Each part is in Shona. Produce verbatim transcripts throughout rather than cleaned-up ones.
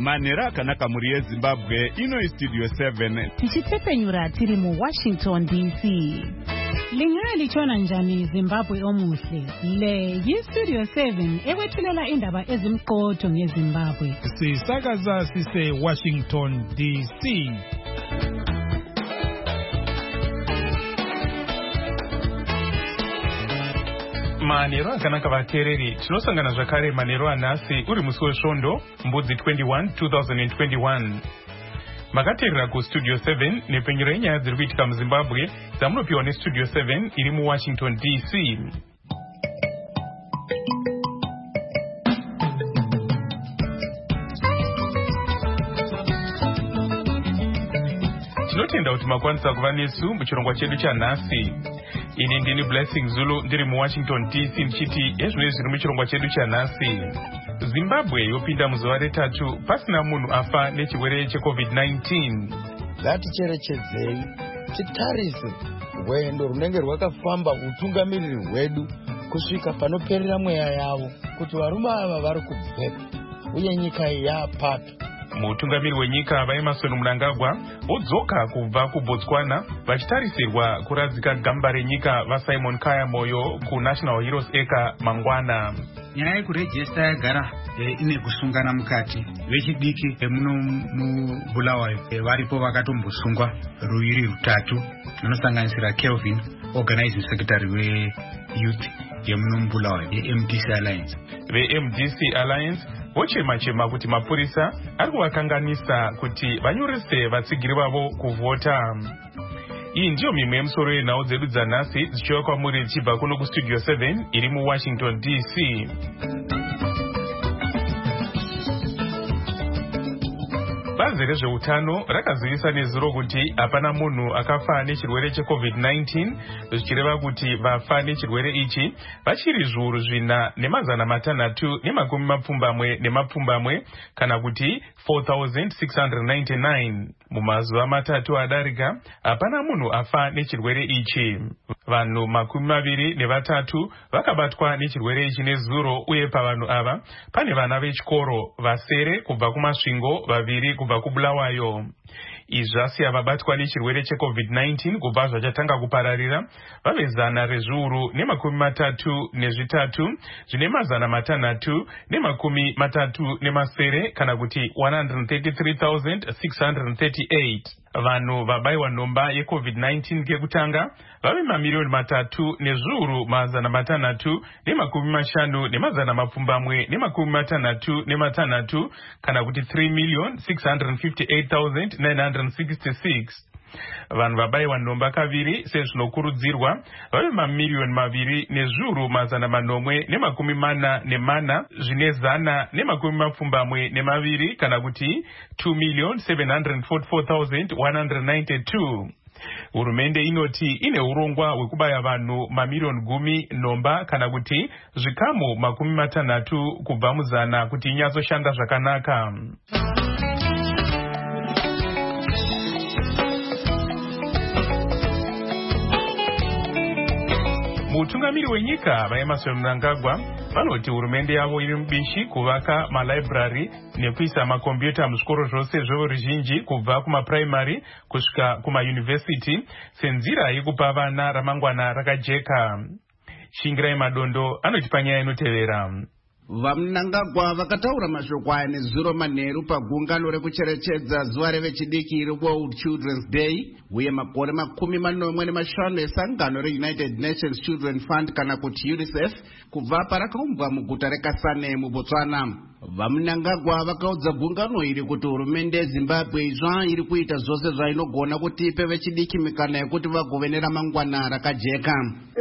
Manera akanaka muri yeZimbabwe ino Studio seven. Tichitepenyura tiri mu Washington D C. Lingali chona njani Zimbabwe omuhle. Le yi Studio seven ekwethulela indaba ezimqotho ngeZimbabwe. Sisakaza sise Washington D C. Manero akanaka vateereri tinosangana zvakare manero anhasi uri musi wesvondo mbudzi twenty-one two thousand twenty-one. Makateerera kustudio seven nepenyero yenyaya dziri kuitika muZimbabwe dzamunopiwa nestudio seven iri muWashington D C. Tinotenda kuti makwanisa kuva nesu muchirongwa chedu chanhasi. Ini ndini Blessing Zulu ndiri muWashington D C ndichiti ezvino zviri muchirongwa chedu chanhasi. Zimbabwe yopinda muzuva retatu pasina munhu afa nechirwere checovid nineteen. Ngaticherechedzei titarise rwendo runenge rwakafamba utungamiriri hwedu kusvika panoperera mweya yavo kuti varume ava vari kubvepi uye nyika yapapi. Mutungamiri wenyika vaEmmerson Mnangagwa vodzoka kubva kuBotswana vachitarisirwa kuradzika gamba renyika vaSimon Kaya Moyo kuNational Heroes Acre mangwana. Nyaya yekurejista yagara ine kusungana mukati. Vechidiki muno muBulawayo varipo vakatombosungwa ruviri rutatu vanosanganisira Kelvin, Organizing Secretary weYouth yemuno muBulawayo yeM D C Alliance. VeM D C Alliance vochema chema kuti mapurisa ari kuvakanganisa kuti vanyorese vatsigiri vavo kuvhota. Iyi ndiyo mimwe yemusoro yenhau dzedu dzanhasi dzichiuya kwamuri dzichibva kuno kustudio seven iri muWashington D C. Bazi rezveutano rakazivisa nezuro kuti hapana munhu akafa nechirwere checovid nineteen, zvichireva kuti vafa nechirwere ichi vachiri zviuru zvina nemazana matanhatu nemakumi mapfumbamwe nemapfumbamwe kana kuti four thousand six hundred ninety-nine. Mumazuva matatu adarika hapana munhu afa nechirwere ichi. Vanhu makumi maviri nevatatu vakabatwa nechirwere ichi nezuro, uye pavanhu ava pane vana vechikoro vasere kubva kumasvingo, vaviri kubva kuBulawayo. Izvi zvasiya vabatwa nechirwere checovid nineteen kubva zvachatanga kupararira vave zana rezviuru nemakumi matatu nezvitatu zvine mazana matanhatu nemakumi matatu nemasere kana kuti one hundred thirty-three thousand six hundred thirty-eight. Vanhu vabayiwa nhomba yecovid nineteen ngekutanga vave mamiliyoni matatu nezviuru mazana matanhatu nemakumi mashanu nemazana mapfumbamwe nemakumi matanhatu nematanhatu kana kuti three million six hundred fifty-eight thousand nine hundred sixty-six. Vanhu vabayiwa nhomba kaviri sezvinokurudzirwa vave mamiliyoni maviri nezviuru mazana manomwe nemakumi mana nemana zvine zana nemakumi mapfumbamwe nemaviri kana kuti two million seven hundred forty-four thousand one hundred ninety-two. Hurumende inoti ine urongwa hwekubaya vanhu mamiliyoni gumi nhomba kana kuti zvikamu makumi matanhatu kubva muzana kuti inyatsoshanda zvakanaka. Mutungamiri wenyika vaEmmerson Mnangagwa vanoti hurumende yavo iri mubishi kuvaka malibrary nekuisa makombiyuta muzvikoro zvose zveruzhinji kubva kumapuraimari kusvika kumayunivhesiti senzira yekupa vana ramangwana rakajeka. Shingirai Madondo anoti panyaya inotevera. VaMnangagwa vakataura mashoko aya nezuro manheru pagungano rekucherechedza zuva revechidiki reWorld Children's Day uye makore makumi manomwe nemashanu esangano reUnited Nations Children Fund kana kuti UNICEF kubva parakaumbwa muguta reKasane muBotswana. VaMnangagwa vakaudza gungano iri kuti hurumende yeZimbabwe izva iri kuita zvose zvainogona kuti ipe vechidiki mikana yekuti vagove neramangwana rakajeka.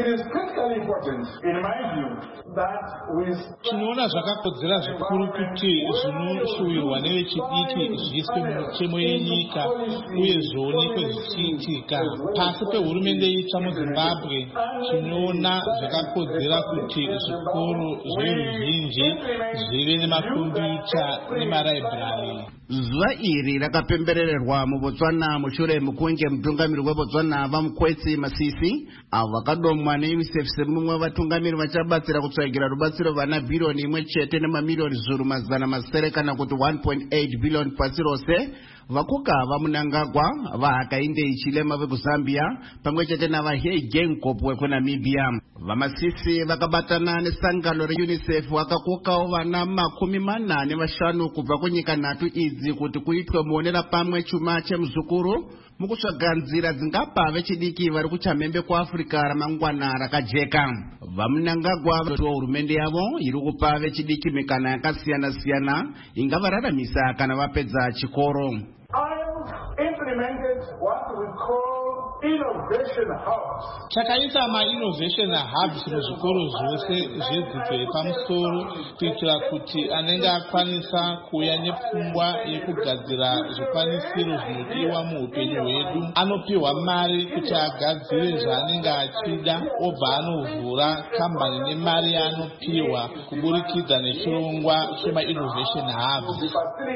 Tinoona zvakakodzera zvikuru kuti zvinoshuvirwa nevechidiki zviiswe mumitemo yenyika uye zvionekwe zvichiitika. Pasi pehurumende itsva muZimbabwe tinoona zvakakodzera kuti zvikoro zveruzhinji zvive nemakombi kunditsa nemaraibhurari. Zuva iri rakapembererwa muBotswana mushure mukunge mutungamiri weBotswana vamukwetsi Masisi avo vakadomwa neUNICEF semumwe vatungamiri vachabatsira kutsvagira rubatsiro vana bhirioni imwe chete nemamiliyoni zviuru mazana masere kana kuti one point eight billion pasi rose. Vakuka vamunangagwa vahakainde ichilema vekuzambia pamwe chete navahei Gengop wekuNamibia. Vamasisi vakabatana nesangano reUNICEF vakakokawo vana makumi mana nevashanu kubva kunyika nhatu idzi kuti kuitwe muonera pamwe chuma chemuzukuru mukutsvaga nzira dzingapa vechidiki vari kuchamhembe kuAfrica ramangwana rakajeka. Vamunangagwa vati hurumende yavo iri kupa vechidiki mikana yakasiyana siyana ingavararamisa kana vapedza chikoro. Implemented what we call innovation hubs. Takaisa ma-innovation hubs muzvikoro zvose zvedzidzo yepamusoro kuitira kuti anenge akwanisa kuuya nepfungwa yekugadzira zvikwanisiro zvinodiwa muupenyu hwedu anopiwa mari kuti agadzire zvaanenge achida obva anovhura kambani nemari yaanopiwa kuburikidza nechirongwa chema-innovation hubs.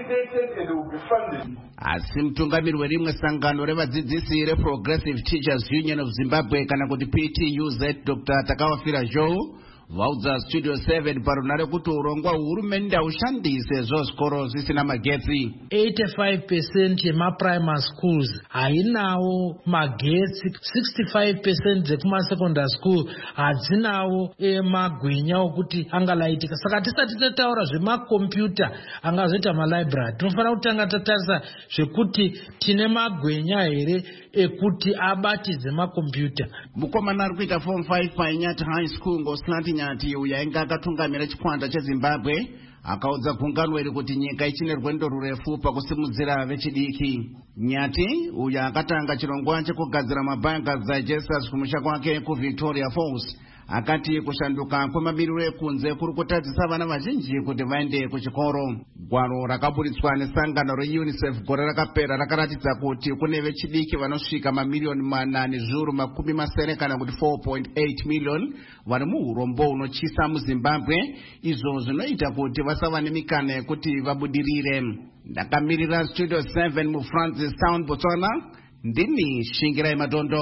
Asi mutungamiri werimwe sangano revadzidzisi reProgressive Teachers Union of Zimbabwe kana kuti P T U Z Doctor Takawafira Joe vaudza Studio seven parunare kuti urongwa hurumende hushandise zvikoro zvisina magetsi. eighty-five percent yemaprimary schools hainawo magetsi, sixty-five percent dzekumasecondary school hadzinawo magwinya okuti angalaitika. Saka tisati tataura zvemakombiyuta angazoita malibrary tinofanira kutanga tatarisa zvekuti tine magwinya here ekuti abatidze makombiyuta. Mukomana ari kuita form five paInyati High School ngoSlanti Nyati uyo ainge akatungamira chikwata cheZimbabwe akaudza gungano iri kuti nyika ichine rwendo rurefu pakusimudzira vechidiki. Nyati uyo akatanga chirongwa chekugadzira mabiogas digesters kumusha kwake kuVictoria Falls akati kushanduka kwemamiriro ekunze kuri kutadzisa vana vazhinji kuti vaende kuchikoro. Gwaro rakaburitswa nesangano reUNICEF gore rakapera rakaratidza kuti kune vechidiki vanosvika mamiliyoni mana nezviuru makumi masere kana kuti four point eight million vari muurombo unochisa muZimbabwe, izvo zvinoita kuti vasava nemikana yekuti vabudirire. Ndakamirira Studio seven muFrancis Town, Botswana, ndini Shingirai Madondo.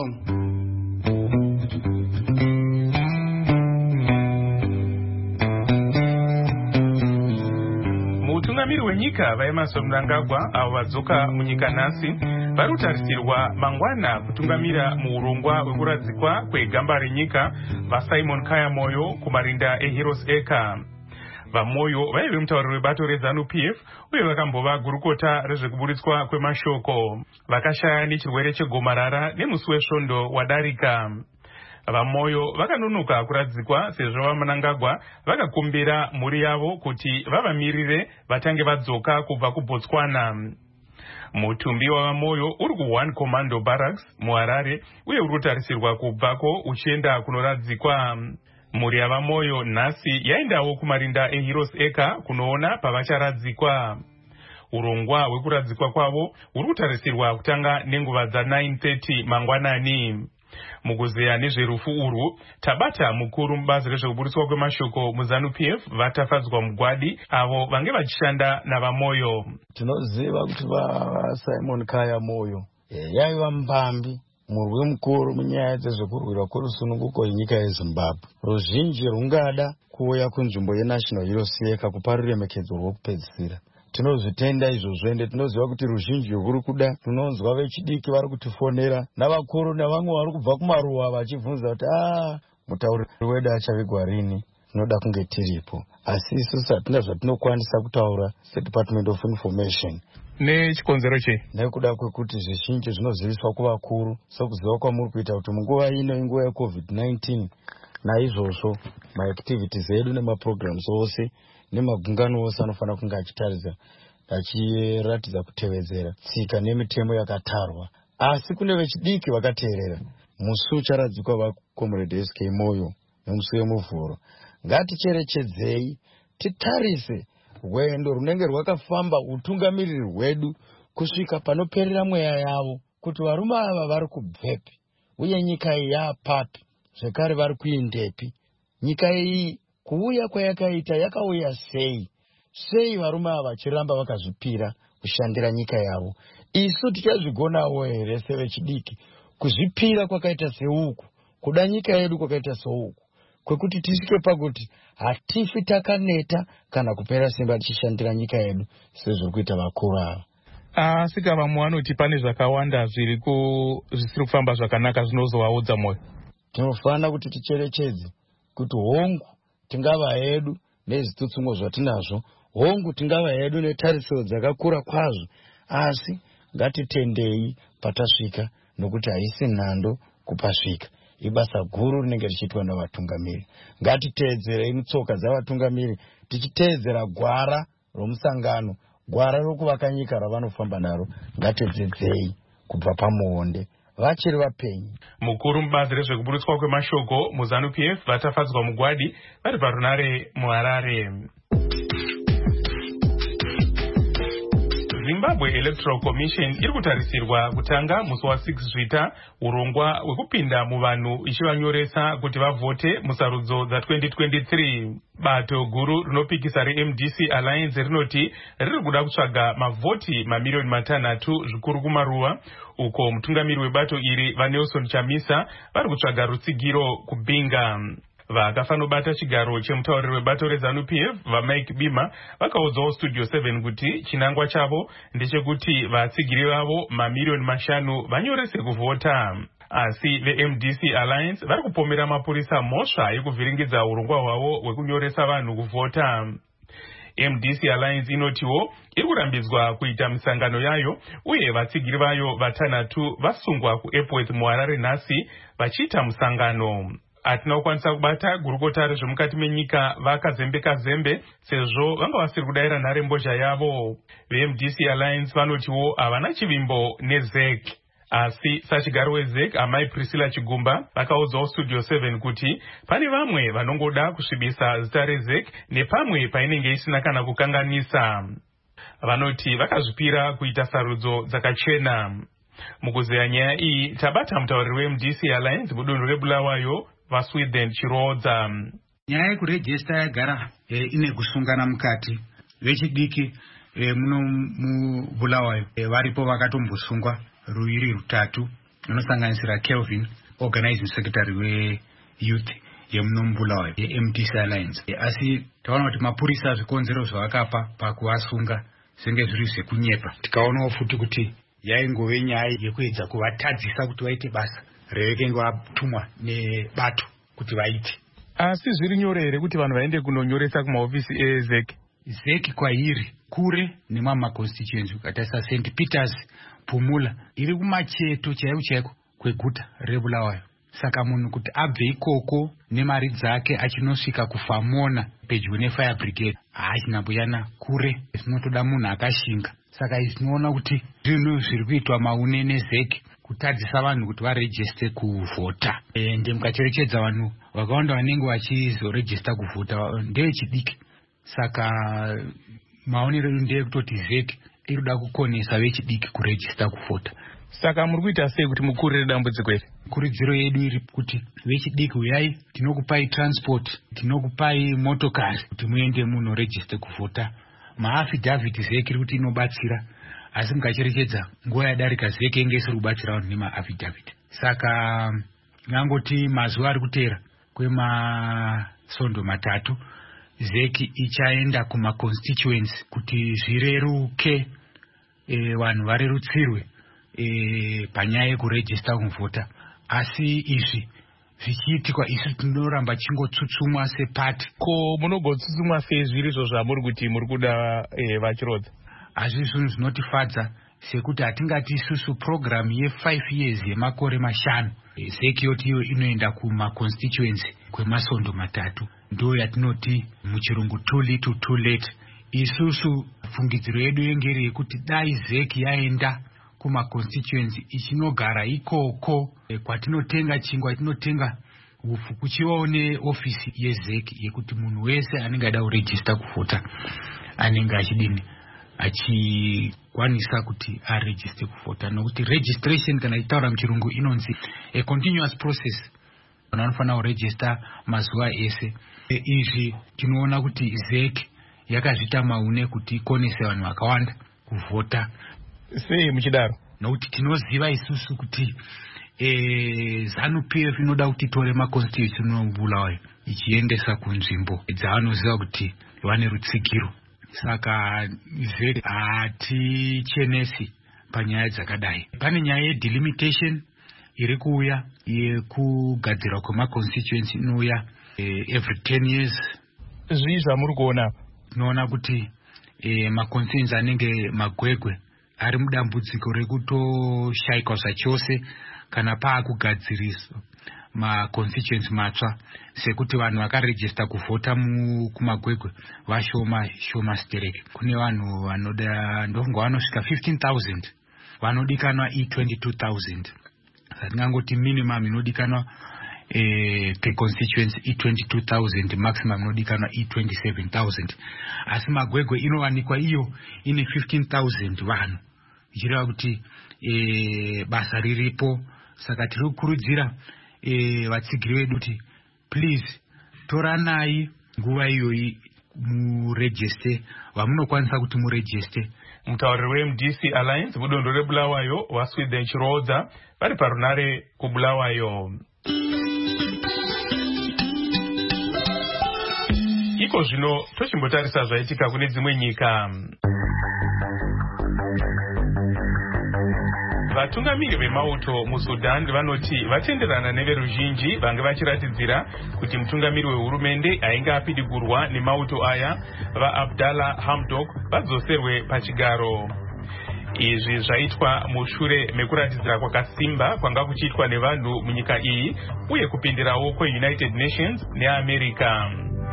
Mutungamiri wenyika vaEmmerson Mnangagwa avo vadzoka munyika nhasi vari kutarisirwa mangwana kutungamira muurongwa hwekuradzikwa kwegamba renyika vaSimon Kaya Moyo kumarinda eHeroes Acre. VaMoyo vaive mutauriri webato reZANU P F uye vakambova gurukota rezvekuburitswa kwemashoko. Vakashaya nechirwere chegomarara nemusi wesvondo wadarika. VaMoyo vakanonoka kuradzikwa sezvo vaMnangagwa vakakumbira mhuri yavo kuti vavamirire vatange vadzoka kubva kuBotswana. Mutumbi wavaMoyo uri kuOne Commando Barracks muHarare uye uri kutarisirwa kubvako uchienda kunoradzikwa. Mhuri yavaMoyo nhasi yaendawo kumarinda eHeroes Acre kunoona pavacharadzikwa. Urongwa hwekuradzikwa kwavo huri kutarisirwa kutanga nenguva dza-nine thirty mangwanani. Mukuzeya nezverufu urwu tabata mukuru mubazi rezvekuburitswa kwemashoko muZANU P F vatafadzwa mugwadi avo vange vachishanda navaMoyo. Tinoziva kuti vaSimon Kaya Moyo yaiva mbambi murwi mukuru munyaya dzezvekurwira kwerusununguko yenyika yeZimbabwe. Ruzhinji rungada kuuya kunzvimbo yeNational Heroes Acre kupa ruremekedzo rwokupedzisira. Tinozvitenda izvozvo ende tinoziva kuti ruzhinji rwuri kuda. Tinonzwa vechidiki vari kutifonera navakuru nevamwe vari kubva kumaruwa vachibvunza kuti ah mutauriri wedu achavigwa rini, tinoda kunge tiripo. Asi isusu hatina zvatinokwanisa kutaura seDepartment of Information. Nechikonzero chei? Nekuda kwekuti zvizhinji zvinoziviswa kuvakuru sokuziva kwamuri kuita kuti munguva ino inguva yeCovid nineteen naizvozvo maactivities edu nemaprograms ose nemagungano ose anofanira kunge achitaridza achiratidza kutevedzera tsika nemitemo yakatarwa. Asi kune vechidiki vakateerera. Musi ucharadzikwa vaComrade S K Moyo nemusi wemuvhuro. Ngaticherechedzei titarise rwendo runenge rwakafamba utungamiriri hwedu kusvika panoperera mweya yavo kuti varume ava vari kubvepi uye nyika iyi yapapi zvekare vari kuindepi. Nyika iyi kuuya kwayakaita yakauya sei sei varume ava vachiramba vakazvipira kushandira nyika yavo? Isu tichazvigonawo here sevechidiki kuzvipira kwakaita seuku, kuda nyika yedu kwakaita seuku, kwekuti tisvike pakuti hatifi takaneta kana kupera simba tichishandira nyika yedu sezviri kuita vakuru ava? Asi vamwe vanoti pane zvakawanda zviri zvisiri kufamba zvakanaka zvinozovaudza moyo. Tinofanira kuti ticherechedze kuti hongu tingava hedu nezvitutsungo zvatinazvo, hongu tingava hedu netarisiro dzakakura kwazvo, asi ngatitendei patasvika, nokuti haisi nhando kupasvika. Ibasa guru rinenge richiitwa navatungamiri. Ngatiteedzerei mutsoka dzavatungamiri tichiteedzera gwara romusangano, gwara rokuvaka nyika ravanofamba naro. Ngatidzidzei kubva pamuonde vachiri vapenyu. Mukuru mubazi rezvekuburutswa kwemashoko muZANU-P F vatafadzwa mugwadi vari parunare muHarare. Zimbabwe Electoral Commission iri kutarisirwa kutanga musi wa six Zvita urongwa hwekupinda muvanhu ichivanyoresa kuti vavhote musarudzo dza twenty twenty-three. Bato guru rinopikisa reM D C Alliance rinoti riri kuda kutsvaga mavhoti mamiliyoni matanhatu zvikuru kumaruva, uko mutungamiri webato iri vaNelson Chamisa vari kutsvaga rutsigiro kubinga. Vakafanobata chigaro chemutauriri webato reZANU-P F vaMike Bima vakaudzawo Studio seven kuti chinangwa chavo ndechekuti vatsigiri vavo mamiliyoni mashanu vanyorese kuvhota. Asi veM D C Alliance vari kupomera mapurisa mhosva yekuvhiringidza urongwa hwavo hwekunyoresa vanhu kuvhota. M D C Alliance inotiwo iri kurambidzwa kuita misangano yayo, uye vatsigiri vayo vatanhatu vasungwa kuEpworth muHarare nhasi vachiita musangano. Hatina kukwanisa kubata gurukota rezvemukati menyika vakazembeka zembe sezvo vanga vasiri kudayira nhare mbozha yavo. veM D C Alliance vanotiwo havana chivimbo neZ E C. Asi sachigaro weZ E C amai Priscilla Chigumba vakaudzawo Studio seven kuti pane vamwe vanongoda kusvibisa zita reZ E C nepamwe painenge isina kana kukanganisa. Vanoti vakazvipira kuita sarudzo dzakachena. Mukuzeya nyaya iyi tabata mutauriri weM D C Alliance mudunhu reBulawayo vaSweden Chirodza. Nyaya yekurejista yagara e, ine kusungana mukati. Vechidiki e, muno muBulawayo e, varipo vakatombosungwa ruiri rutatu, anosanganisira Kelvin, organizing secretary weYouth yemuno muBulawayo yeM D C Alliance. E, asi taona kuti mapurisa zvikonzero zvavakapa pakuvasunga zvinge zviri zvekunyepa. Tikaonawo futi kuti yaingove nyaya yekuedza kuvatadzisa kuti vaite basa revekenge vatumwa nebato kuti vaite. Asi zviri nyore here kuti vanhu vaende kunonyoresa kumahofisi eZ E C? Z E C kwairi kure nemama constituency katarisa Saint Peters, Phumula iri kumacheto chaiko chaiko kweguta reBulawayo. Saka munhu kuti abve ikoko nemari dzake achinosvika kuFamona pedyo neFire Brigade haachinambuyana kure, zvinotoda munhu akashinga. Saka izvi tinoona kuti zvinhu zviri kuitwa maune neZ E C kutadzisa vanhu kuti varejiste kuvhota. Ende mukacherechedza vanhu vakawanda vanenge vachizorejista kuvhota ndevechidiki. Saka maonero edu ndeyekutoti Z E C iri kuda kukonesa vechidiki kurejista kuvhota. Saka muri kuita sei kuti mukurire dambudziko iri? Kurudziro yedu iri kuti vechidiki uyai, tinokupai transport, tinokupai motokari kuti muende munorejiste kuvhota. Maafidhavhiti Z E C iri kuti inobatsira, asi mukacherechedza nguva yadarika Z E C enge isiri kubatsira vanhu nemaafidhavhiti. Saka ngangoti mazuva ari kuteera kwemasondo matatu Z E C ichaenda kumaconstituency kuti zvireruke, e, vanhu varerutsirwe e, panyaya yekurejista kuvhota. Asi izvi zvichiitikwa isu tinoramba chingotsutsumwa sepati. Ko munogotsutsumwa sei zviri izvo zvamuri kuti muri kuda e, vachirodza? Hazvi zvinhu zvinotifadza sekuti hatingati isusu program ye five years yemakore mashanu. Z E C yoti iyo inoenda kumaconstituency kwemasondo matatu. Ndo yatinoti muchirungu too little too late. Isusu fungidziro yedu yengeri yekuti dai Z E C yaenda kumaconstituency ichinogara ikoko, e, kwatinotenga chingwa, tinotenga ufu kuchivawo neofisi yeZ E C yekuti munhu wese anenge ada kurejista kuvhota anenge achidini achikwanisa kuti arejiste kuvhota. Nokuti registration kana itaura muchirungu inonzi a continuous process. Vanhu vanofanira kurejista mazuva ese. E, izvi tinoona kuti Z E C yakazvita maune kuti ikonese vanhu vakawanda kuvhota. Sei muchidaro? Nokuti tinoziva isusu kuti eh ZANU-P F inoda kuti itore maconstitutional Bulawayo ichiendesa kunzvimbo dzavanoziva kuti vane rutsigiro. Saka zve hatichenesi panyaya dzakadai. Pane nyaya yedelimitation iri kuuya yekugadzirwa kwemaconstituency inouya every ten years. Zvii zvamuri kuona? Tinoona kuti maconstituency anenge magwegwe ari mudambudziko rekutoshaikwa zvachose kana paakugadziriswa maconstituency matsva, sekuti vanhu vakarejista kuvhota kumagwegwe vashoma shoma stereke. Kune vanhu vanoda ndongo vanosvika fifteen thousand vanodikanwa e twenty-two thousand. Satingangoti minimum inodikanwa eh per constituency e twenty-two thousand, maximum inodikanwa e twenty-seven thousand. Asi magwegwe inowanikwa iyo ine fifteen thousand vanhu. Ichireva kuti eh basa riripo. Saka tiri kukurudzira eh vatsigiri vedu kuti please toranai nguva iyoyi muregister vamunokwanisa kuti muregister. Mutauriri we-M D C Alliance budondo reBulawayo waSweden Chirodza vari parunare kuBulawayo. Iko zvino tochimbotarisa zvaitika kune dzimwe nyika. Vatungamiri vemauto muSudan vanoti vatenderana neveruzhinji vange vachiratidzira kuti mutungamiri wehurumende ainge apidigurwa nemauto aya vaAbdallah Hamdok vadzoserwe pachigaro. Izvi zvaitwa mushure mekuratidzira kwakasimba kwanga kuchiitwa nevanhu munyika iyi uye kupindirawo kweUnited Nations neAmerica.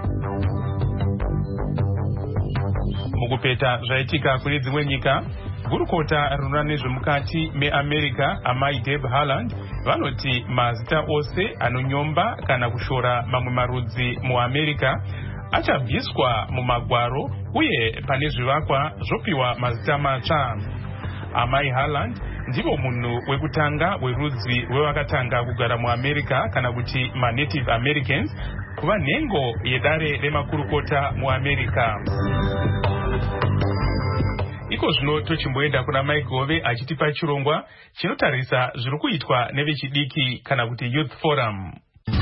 Mukupeta zvaitika kune dzimwe nyika, gurukota rinoona nezvemukati meAmerica amai Deb Haaland vanoti mazita ose anonyomba kana kushora mamwe marudzi muAmerica achabviswa mumagwaro uye pane zvivakwa zvopiwa mazita matsva. Amai Haaland ndivo munhu wekutanga werudzi wevakatanga kugara muAmerica kana kuti maNative Americans kuva nhengo yedare remakurukota muAmerica. Iko zvino tochimboenda kuna Mike Gove achitipa chirongwa chinotarisa zviri kuitwa nevechidiki kana kuti Youth Forum.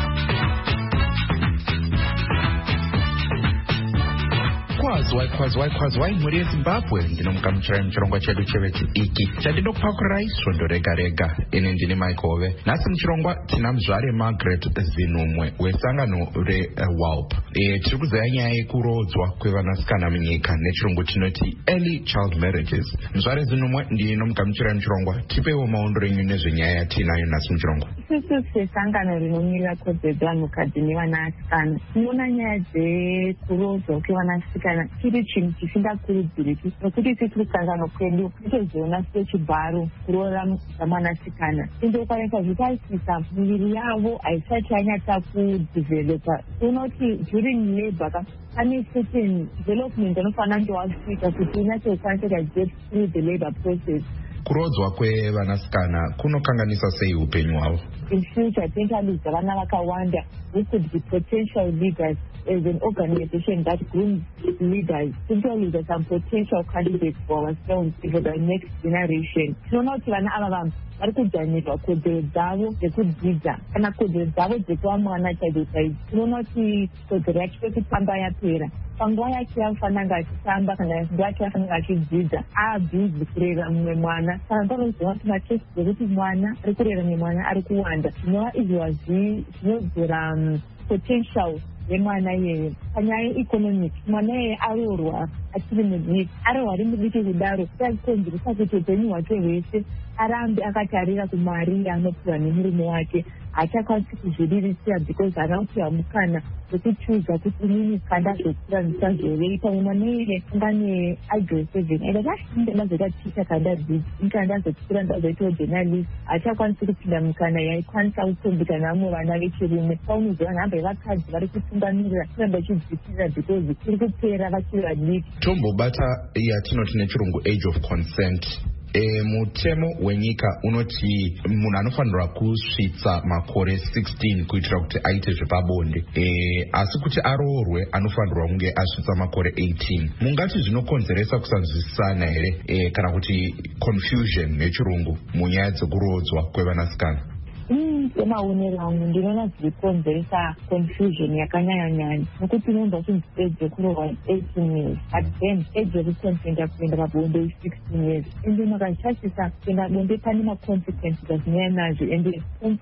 Kwazwai kwazwai kwazwai muri yeZimbabwe ndinomukamuchirai muchirongwa chedu chevechidiki chandinopakurai svondo rega rega. Ine ndini Mike Hove. Nhasi muchirongwa tina muzvare Margaret Zinumwe wesangano reWALP. E, tiri kuzeya nyaya yekurodzwa kwevanasikana munyika nechirungu tinoti early child marriages. Muzvare Zinumwe ndinomukamuchirai muchirongwa, tipeiwo maondo renyu nezvenyaya yatinayo nhasi muchirongwa. Isusu sesangano rinomirira kodzero dzevanhukadzi nevanasikana tinoona nyaya dzekurodzwa kwevanasikana chiri chinhu chisingakurudziriki, nokuti isi tiri kusangano kwedu titozoona sechibharo kuroora zvamwanasikana indokwanisa zvitaisisa miviri yavo haisati yanyatsa kudhivhelopa. Unoti during labor pane certain development anofanira kunge wasvika kuti unyatsokwanisa get through the labor process. Kurodzwa kwevanasikana kunokanganisa sei upenyu hwavo? In future tingaluza vana vakawanda who could be potential leaders as an organization that grooms leaders. Tingaluza some potential candidates for ourselves for the next generation. Tinoona kuti vana ava vanhu vari kudzvanirwa kodzero dzavo dzekudzidza kana kodzero dzavo dzekuva mwana chaidzo chaidzo. Tinoona kuti kodzero yake yekutamba yapera. Panguva yake yafanira kunge achitamba kana nguva yake yafanira kunge achidzidza aabhizi kurera mumwe mwana. Saka panoziva kuti makesi dzekuti mwana ari kurera mumwe mwana ari kuwanda. Zvinova izvozvi zvinodzora potential yemwana iyeye. Panyaya yeeconomic mwana iyeye aroorwa achiri mudiki, aroorwa ari mudiki kudaro kuchakonzeresa kuti upenyu hwake hwese arambe akatarira kumari yaanopiwa nemurume wake. Haachakwanisi kuzviriritira because haana kupiwa mukana wekuchuza kuti inini kandazokura ndichazovei. Pamwe mwana iyeye angane agirl seven aida kuti ndazoita ticha kandadzidza ika ndazokura ndazoitawo journalist. Haachakwanisi kupinda mukana yaikwanisa kukombika nevamwe vana vechirume. Paunoziva nhamba yevakadzi vari kutungamirira kuramba ichidzikirira because iri kupera vachiri vadiki. Tombobata yatinoti nechirungu age of consent. e, mutemo wenyika unoti munhu anofanirwa kusvitsa makore sixteen kuitira kuti aite zvepabonde, e, asi kuti aroorwe anofanirwa kunge asvitsa makore eighteen. Mungati zvinokonzeresa kusanzwisisana here e, kana kuti confusion nechirungu munyaya dzekurodzwa kwevanasikana? Semaonero angu ndinoona zvirikonzeresa confusion yakanyanya-nyanya nokuti unoenda uchinzi age yekuroorwa eighteen years but then age yekukonsenta kuenda pabonde i sixteen years ende makazvishashisa kuenda bonde pane maconsequences azinonyanya nazvo ende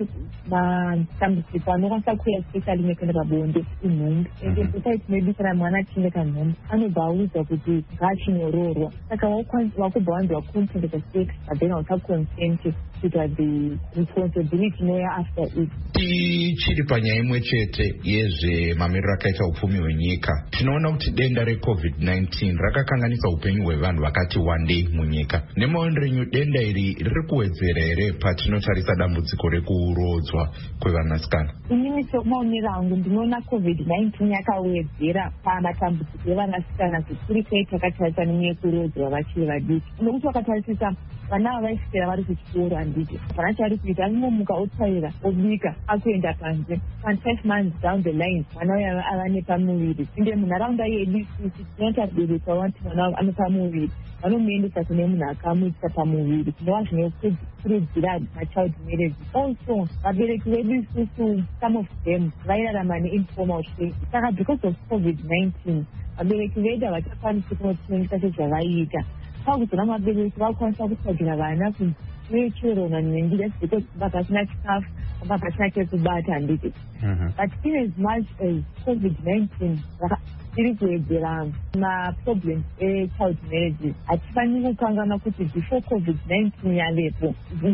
matambudziko anokwanisa kuuya especially nekuenda pabonde inhumbi ende society maybe kana mwana achinge kanhumbi anobva audzwa kuti ngaachindoroorwa saka wakubva wanzwa consent pasex but then hausaconsent kuita the responsibility noya after it. Tichiri panyaya imwe chete yezvemamiriro akaita upfumi hwenyika, tinoona kuti denda recovid nineteen rakakanganisa upenyu hwevanhu vakati wandei munyika. Nemaonero enyu denda iri riri kuwedzera here patinotarisa dambudziko rekurodzwa kwevanasikana? Inini semaonero angu ndinoona covid nineteen yakawedzera pamatambudziko evanasikana zvikuru sei takatarisa nenyaya yekurodzwa vachiri vadiki. Nokuti wakatarisisa vana vaiswera vari kuchikoro handiti vana chaari kuita anomuka otsaira obika akuenda panze and five months down the line mwana uyo ava nepamuviri ende munharaunda yedu isusu tinoti abereki vavati mwana ane pamuviri vanomuendesa kune munhu akamuisa pamuviri zvinova zvinokurudzira machild marriage. Also vabereki vedu isusu some of them vairarama neinformal trade saka because of covid nineteen vabereki vedu havachakwanisi kunotengesa sezvavaiita pakuzona mabereki vakwanisa kutsvagira vana kunechero nanengira because vakasina chikafu vakasina chekubata handiti but in as much as covid nineteen iri kuwedzera maproblems echild marriages hatifaniri kukangana kuti before covid nineteen yavepo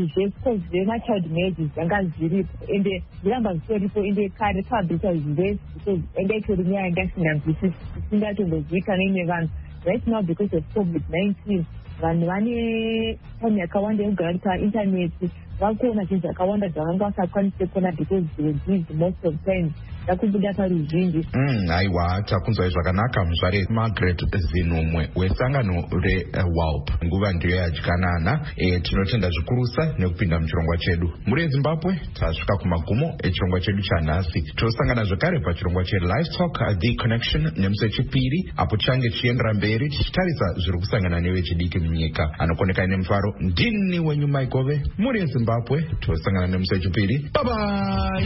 zvemachild marriages zvanga zviripo ende zviramba zvitoripo ende kare pabvisa zvivesi because ende itori nyaya yandasinganzwisisi isingatombozivikanwa neimwe vanhu. Right now because of covid nineteen vanhu vane time yakawanda yekugara paintaneti vakuona zvinhu zvakawanda zvavanga vasakwanise kuona because they were busy most of the time ndakubuda paruzhinji. Aiwa, takunzwai zvakanaka muzvare Margaret Zinumwe wesangano reWALP. Nguva ndiyo yadyanana. E, tinotenda zvikurusa nekupinda muchirongwa chedu. Muri Zimbabwe tasvika kumagumo echirongwa chedu chanhasi. Tosangana zvakare pachirongwa cheLivetalk The Connection nemusi wechipiri apo change chiendera mberi tichitarisa zviri kusangana nevechidiki munyika. Anokoneka nemufaro ndini wenyu Maikove. Muri Zimbabwe tosangana nemusi wechipiri. Bye bye.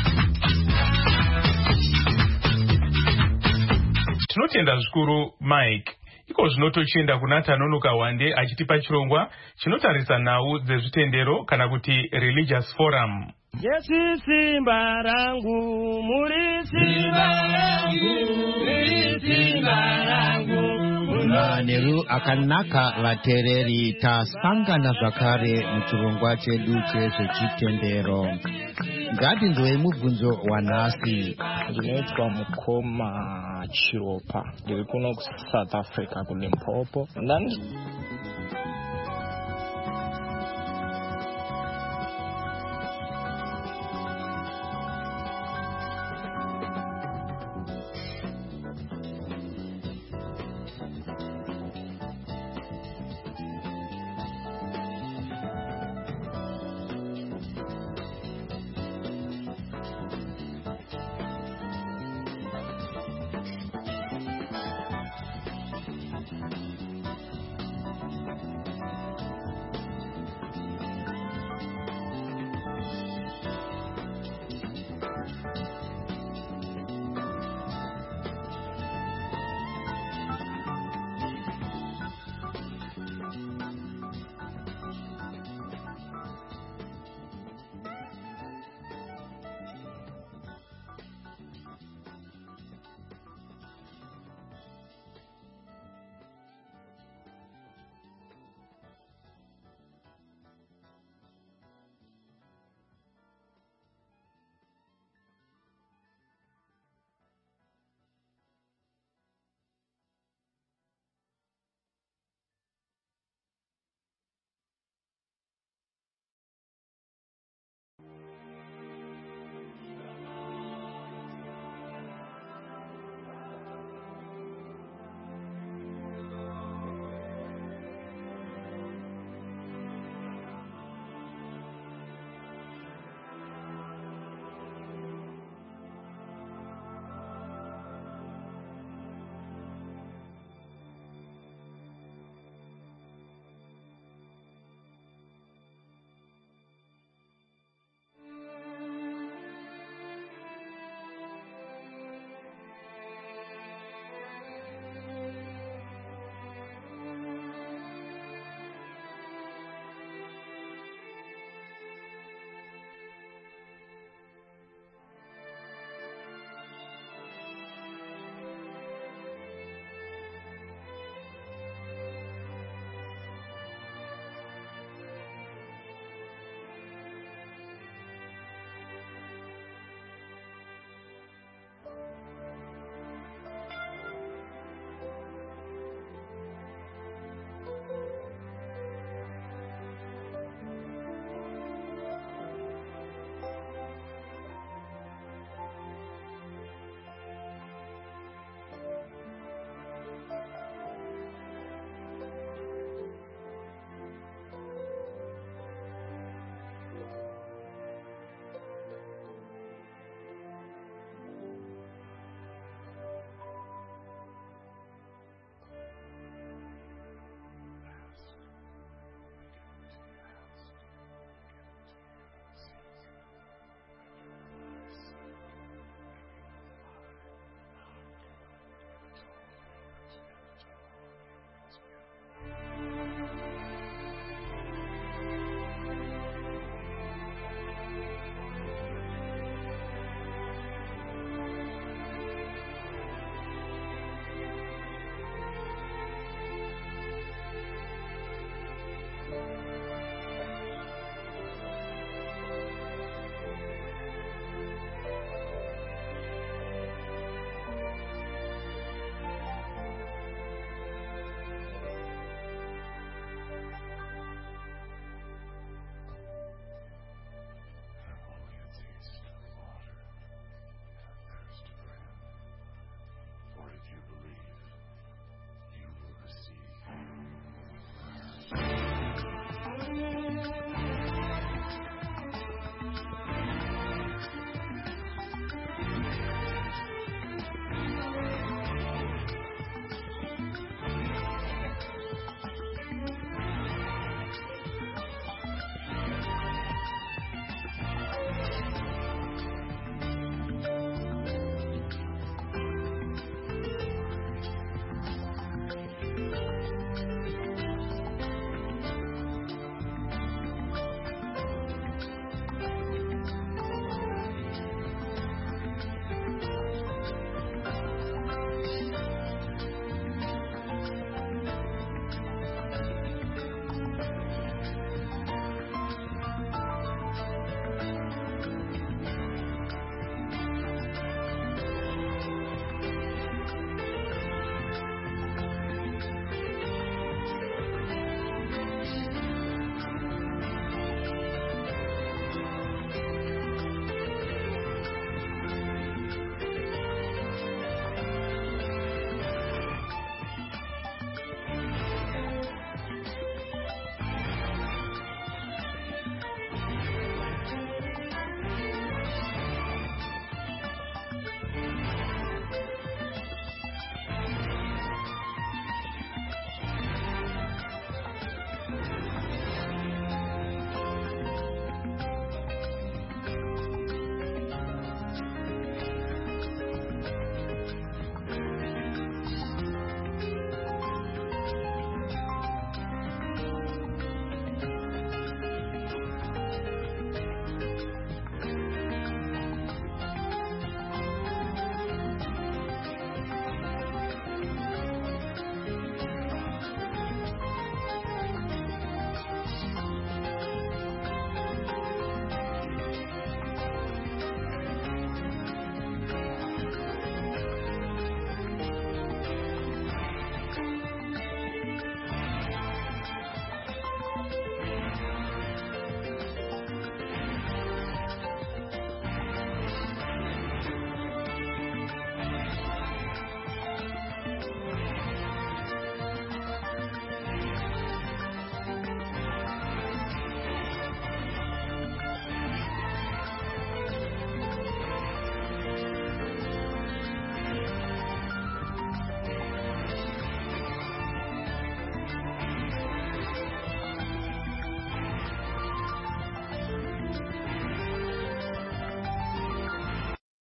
Tinotenda zvikuru Mike. Iko zvino tochienda kuna Tanonoka Wande achitipa chirongwa chinotarisa nhau dzezvitendero kana kuti religious forum. Yesu simba rangu, muri simba rangu, muri simba rangu. Manheru akanaka vateereri, tasangana zvakare muchirongwa chedu chezvechitendero. Ngatinzwei mubvunzo wanhasi. Ndinoitwa Mukoma Chiropa, ndiri kuno kuSouth Africa kuLimpopo. Nandi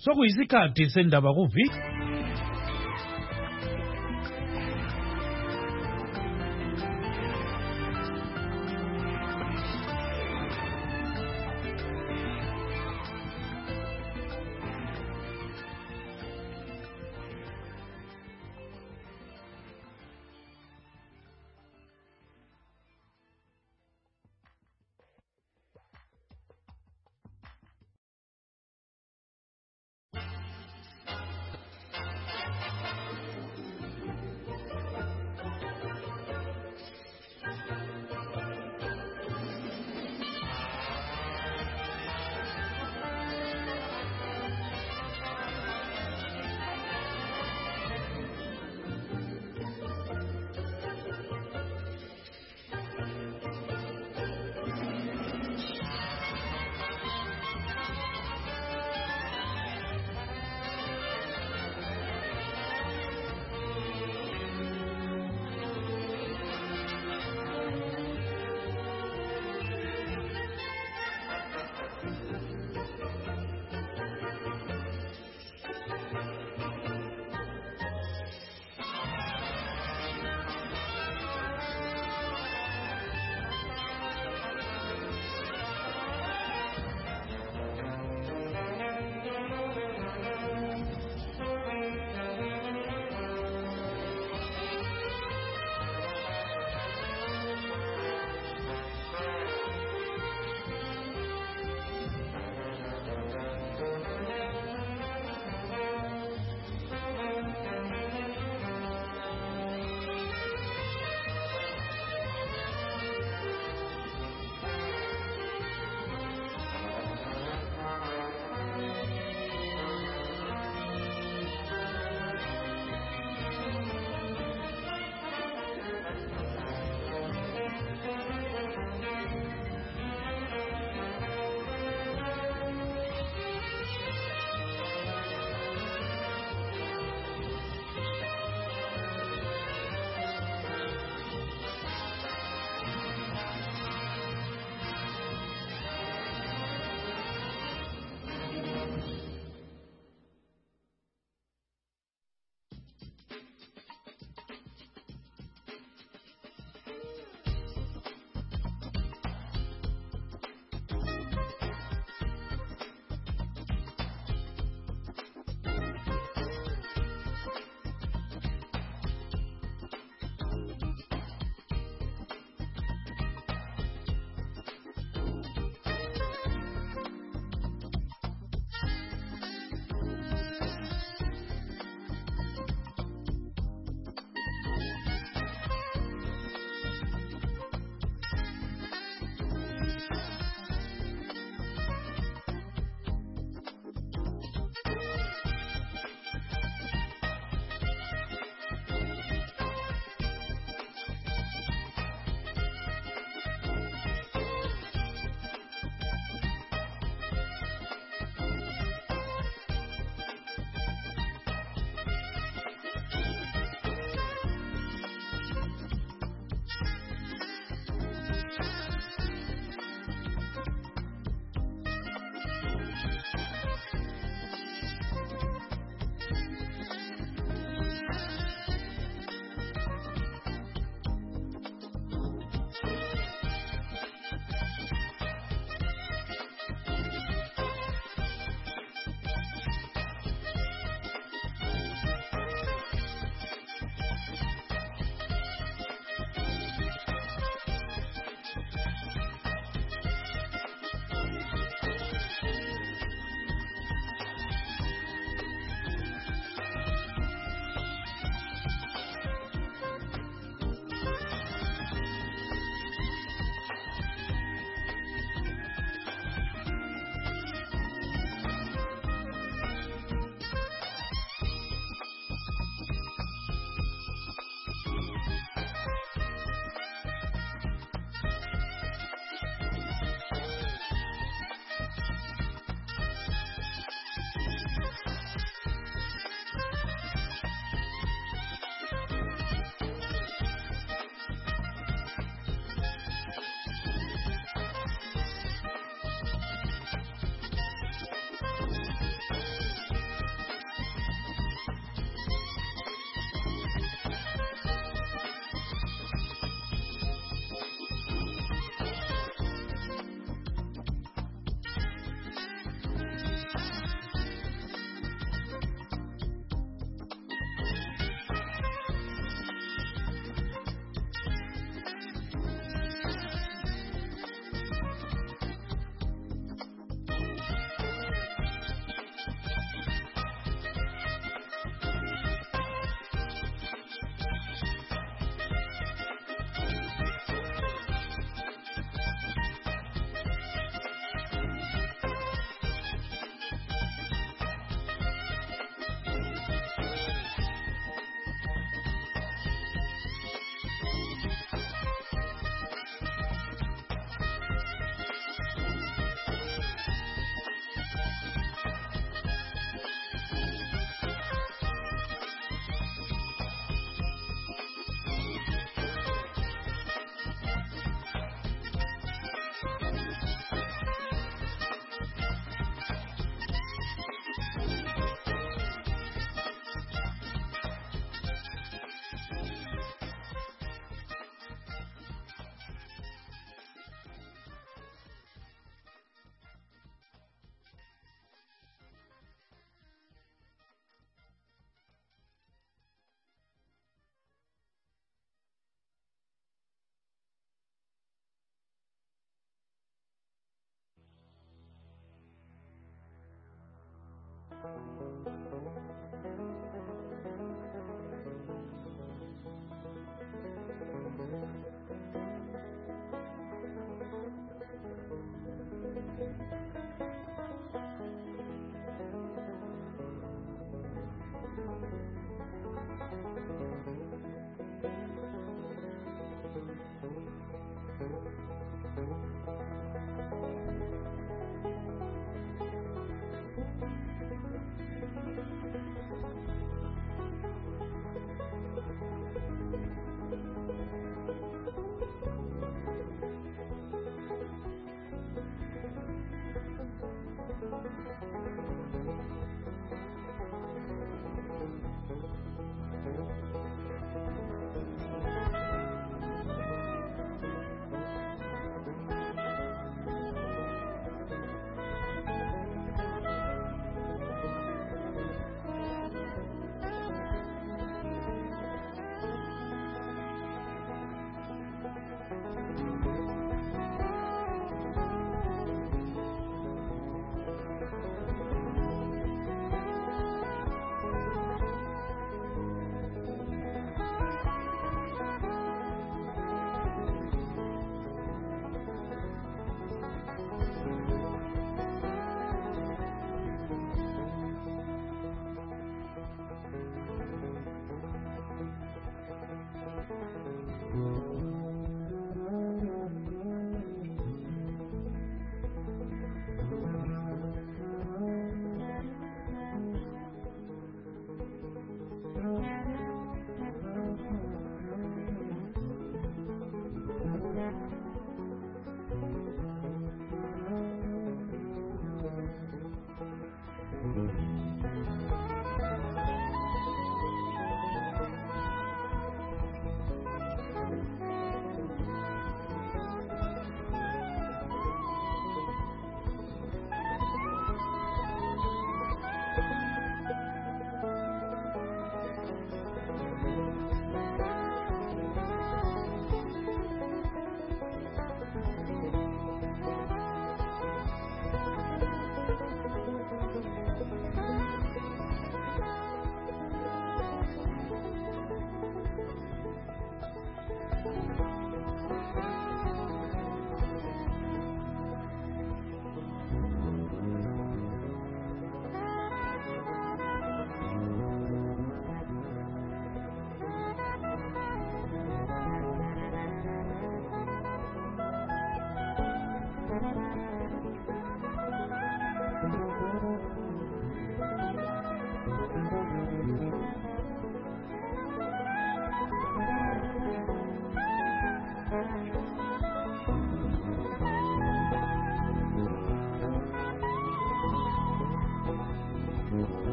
sokuyisikhathi sendaba kuviki.